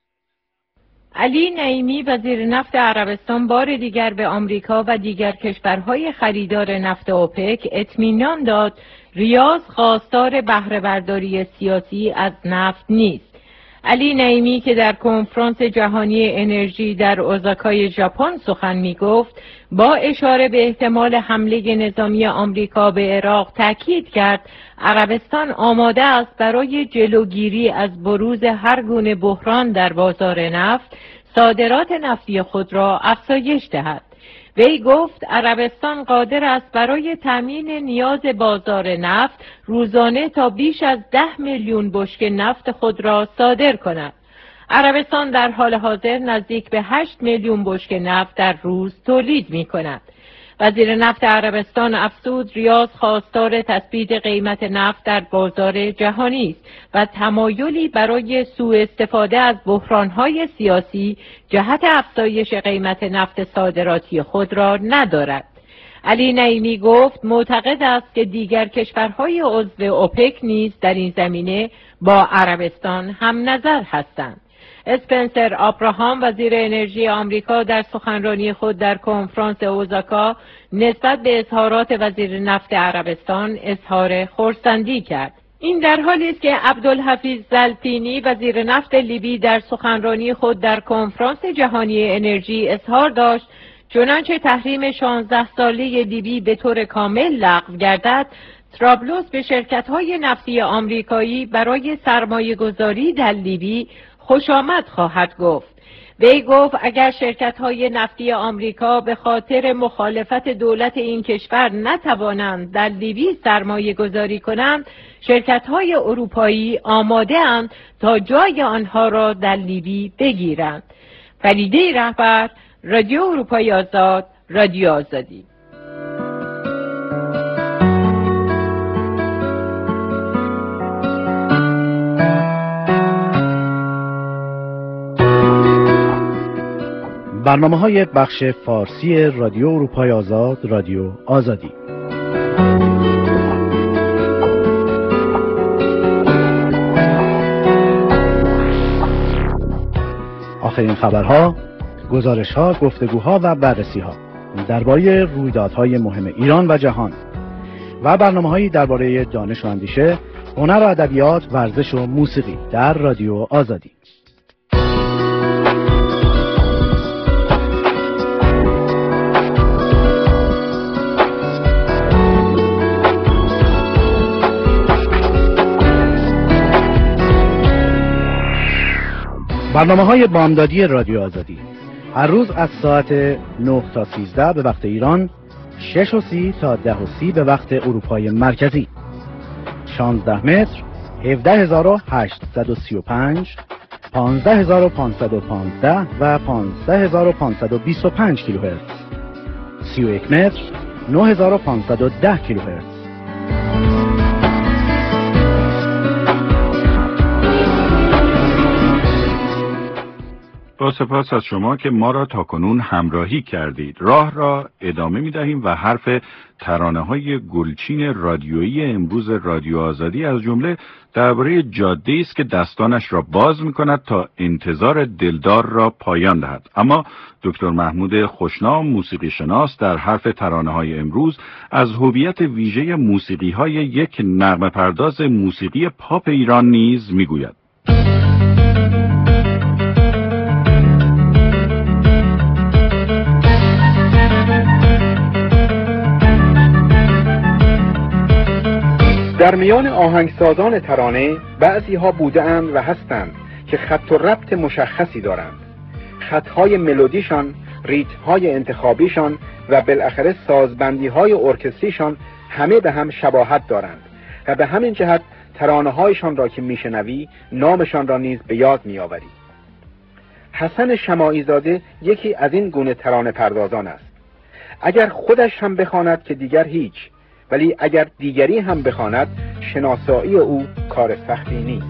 علی نعیمی وزیر نفت عربستان بار دیگر به آمریکا و دیگر کشورهای خریدار نفت اوپک اطمینان داد ریاض خواستار بهره برداری سیاسی از نفت نیست. علی نعیمی که در کنفرانس جهانی انرژی در اوزاکای ژاپن سخن می‌گفت، با اشاره به احتمال حمله نظامی آمریکا به عراق تاکید کرد عربستان آماده است برای جلوگیری از بروز هر گونه بحران در بازار نفت صادرات نفتی خود را افزایش دهد. وی گفت عربستان قادر است برای تامین نیاز بازار نفت روزانه تا بیش از 10 میلیون بشکه نفت خود را صادر کند. عربستان در حال حاضر نزدیک به 8 میلیون بشکه نفت در روز تولید می کند. وزیر نفت عربستان افزود ریاض خواستار تثبیت قیمت نفت در بازار جهانی است و تمایلی برای سوء استفاده از بحران‌های سیاسی جهت افزایش قیمت نفت صادراتی خود را ندارد. علی نعیمی گفت معتقد است که دیگر کشورهای عضو اوپک نیز در این زمینه با عربستان هم نظر هستند. اسپنسر آبراهام وزیر انرژی آمریکا در سخنرانی خود در کنفرانس اوزاکا نسبت به اظهارات وزیر نفت عربستان اظهار خرسندی کرد. این در حالی است که عبدالحفیظ زلطینی وزیر نفت لیبی در سخنرانی خود در کنفرانس جهانی انرژی اظهار داشت چنانچه تحریم 16 ساله لیبی به طور کامل لغو گردد، طرابلس به شرکت‌های نفتی آمریکایی برای سرمایه‌گذاری در لیبی خوش آمد خواهد گفت. وی گفت اگر شرکت‌های نفتی آمریکا به خاطر مخالفت دولت این کشور نتوانند در لیبی سرمایه گذاری کنند، شرکت‌های اروپایی آماده اند تا جای آنها را در لیبی بگیرند. فریده رهبر، رادیو اروپای آزاد، رادیو آزادی. برنامه‌های بخش فارسی رادیو اروپای آزاد، رادیو آزادی. آخرین خبرها، گزارش‌ها، گفتگوها و بررسی‌ها درباره رویدادهای مهم ایران و جهان و برنامه‌هایی درباره دانش و اندیشه، هنر و ادبیات، ورزش و موسیقی در رادیو آزادی. برنامه‌های بامدادی رادیو آزادی هر روز از ساعت 9 تا 13 به وقت ایران، 6:30 تا 10:30 به وقت اروپای مرکزی. 16 متر، 17835، 15515 و 15525 کیلوهرتز. 31 متر، 9510 کیلوهرتز. با سپاس از شما که ما را تاکنون همراهی کردید. راه را ادامه می دهیم و حرف ترانه‌های گلچین رادیویی امروز رادیو آزادی از جمله درباره جاده‌ای است که دستانش را باز می کند تا انتظار دلدار را پایان دهد. اما دکتر محمود خوشنام موسیقی شناس در حرف ترانه‌های امروز از هویت ویژه موسیقی‌های یک نغمه پرداز موسیقی پاپ ایران نیز می گوید. در میان آهنگسازان ترانه بعضی ها بودند و هستند که خط و ربط مشخصی دارند. خطهای ملودیشان، ریتم‌های انتخابیشان و بالاخره سازبندی‌های ارکستریشان همه به هم شباهت دارند و به همین جهت ترانه‌هایشان را که میشنوی نامشان را نیز به یاد میآوری. حسن شماعی زاده یکی از این گونه ترانه پردازان است. اگر خودش هم بخواند که دیگر هیچ، ولی اگر دیگری هم بخواند شناسایی او کار سختی نیست.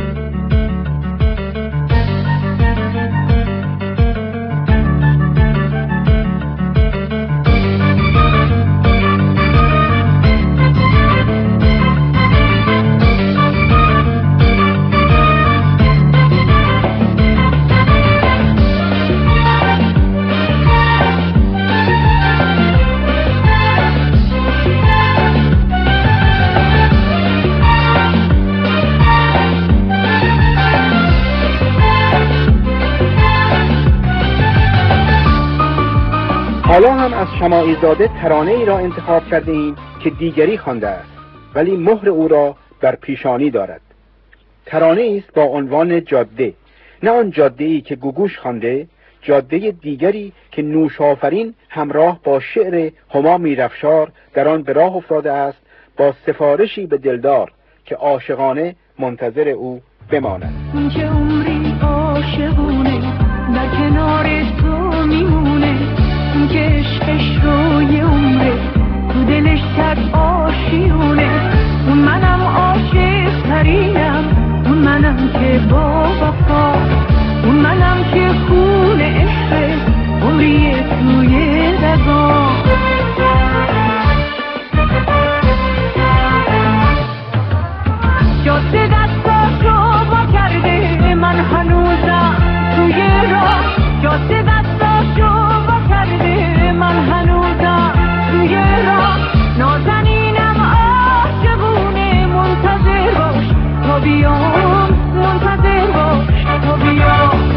حالا هم از شماعی زاده ترانه ای را انتخاب کرده ایم که دیگری خوانده است ولی مهر او را بر پیشانی دارد. ترانه است با عنوان جاده، نه آن جاده ای که گوگوش خوانده، جاده دیگری که نوشافرین همراه با شعر هما میرافشار در آن به راه افتاده است با سفارشی به دلدار که عاشقانه منتظر او بماند. اون که عمری عاشقونه در کنار تو میمونه، اون که عشقش رو یه عمره تو دلش کرد آشیونه، اون منم عاشق ترینم، اون منم که با وفا، اون منم که خون عشق عمری توی رگا. جاده دستاشو با کرده من هنوزم توی راه، جاده دستاشو با کرده من هنوزم توی راه، نازنینم عاشقونه منتظر باش تا بیام، منتظر باش تا بیام.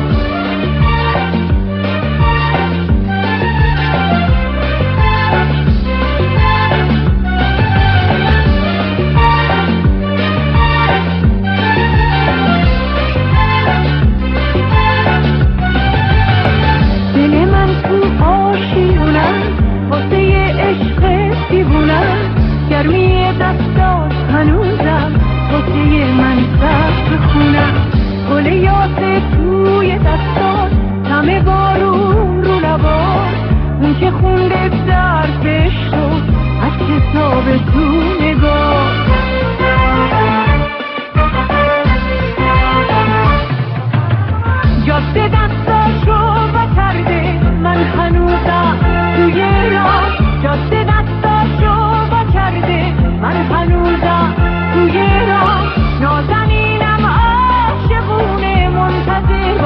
گرمی دستات هنوزم واسه من سخت خونم، گل یاسه توی دستات همه بارون رو لبات، اون که خونده درد عشقو از کتاب تو نگاه. جاده دستاشو با کرده من هنوزم توی راه، جاده دستاشو من هنوزم توی راه، نازنینم عاشقونه منتظر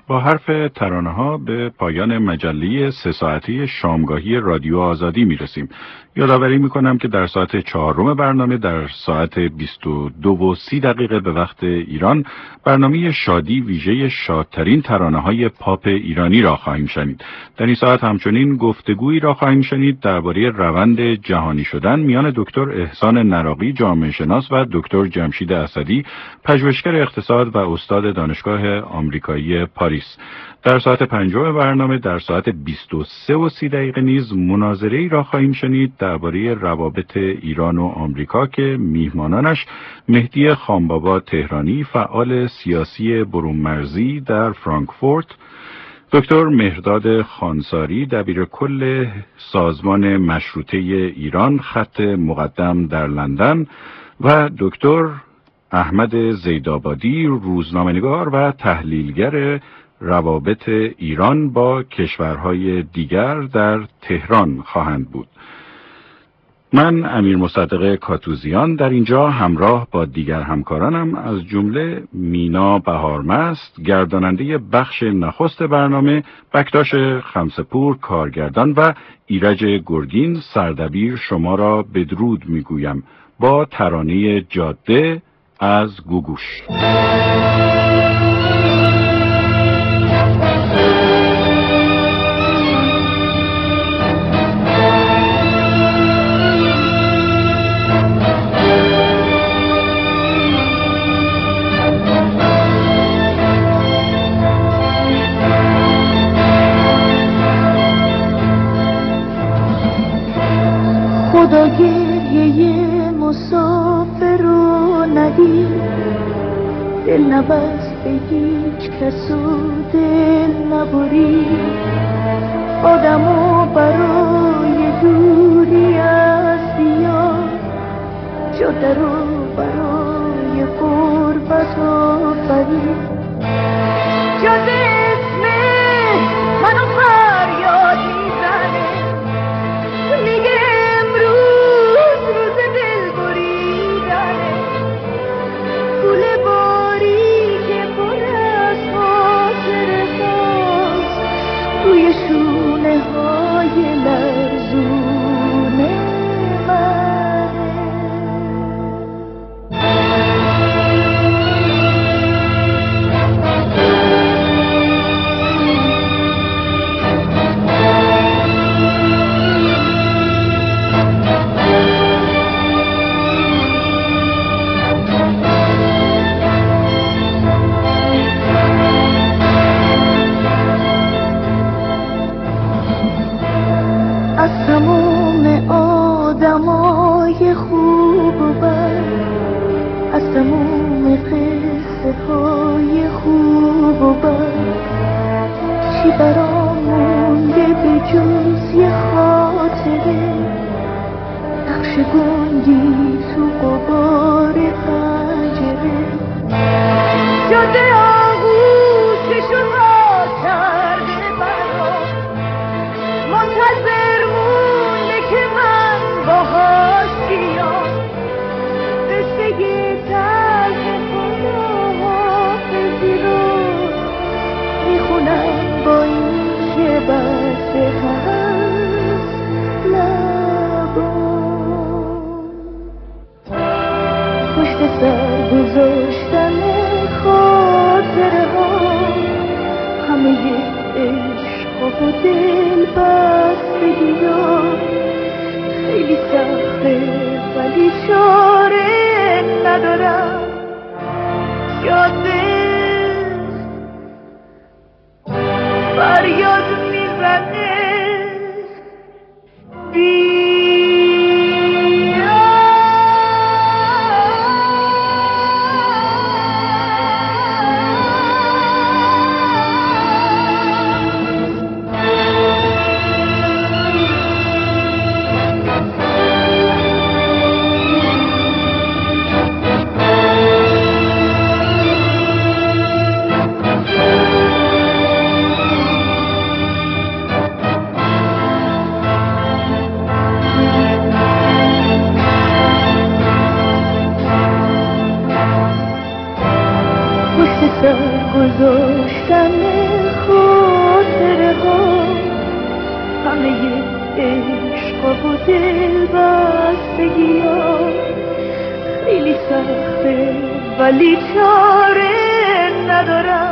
با حرف ترانه‌ها به پایان مجله 3 ساعته شامگاهی رادیو آزادی میرسیم. یادآوری میکنم که در ساعت 4 برنامه در ساعت 22:30 به وقت ایران برنامه شادی ویژه شادترین ترانه‌های پاپ ایرانی را خواهیم شنید. در این ساعت همچنین گفتگویی را خواهیم شنید درباره روند جهانی شدن میان دکتر احسان نراقی جامعه شناس و دکتر جمشید اسدی پژوهشگر اقتصاد و استاد دانشگاه آمریکایی پاریس. در ساعت 5 برنامه در ساعت 23:30 نیز مناظره‌ای را خواهیم شنید درباره روابط ایران و آمریکا که میهمانانش مهدی خانبابا تهرانی فعال سیاسی برون‌مرزی در فرانکفورت، دکتر مهرداد خانساری دبیرکل سازمان مشروطه ایران خط مقدم در لندن و دکتر احمد زیدآبادی روزنامه‌نگار و تحلیلگر روابط ایران با کشورهای دیگر در تهران خواهند بود. من امیر مصدق کاتوزیان در اینجا همراه با دیگر همکارانم از جمله مینا بهارمست گرداننده بخش نخست برنامه، بکتاش خمسپور کارگردان و ایرج گرگین سردبیر شما را بدرود میگویم با ترانه جاده از گوگوش. خدا گریه مسافر رو ندید، دل نبست به هیچ کس و دل نبرید، آدمو برای دوری از دیار، جاده رو برای غربت آفرید. جاده اسم منو فریاد میزنه، میگه امروز روز دل بریدنه، گل باری که پر از خاطره هاست روی شونه های لرزونه از تموم آدمای خوب و بد، از تموم قصه های خوب و بد، چی برام مونده به جز یه خاطره، نقش گنگی تو غبار پنجره، جاده آغوششو ها کرده برام، منتظر مونده که من باهاش بیام، قصه یه تلخ خداحافظی رو میخونم با این که بسته هست لبام. پشت سر گذاشتن خاطره ها، همه عشق و دل بستگی ها، خیلی سخته ولی چاره ندارم. جاده فریاد میزنه زندگی ها خیلی سخته ولی چاره ندارم.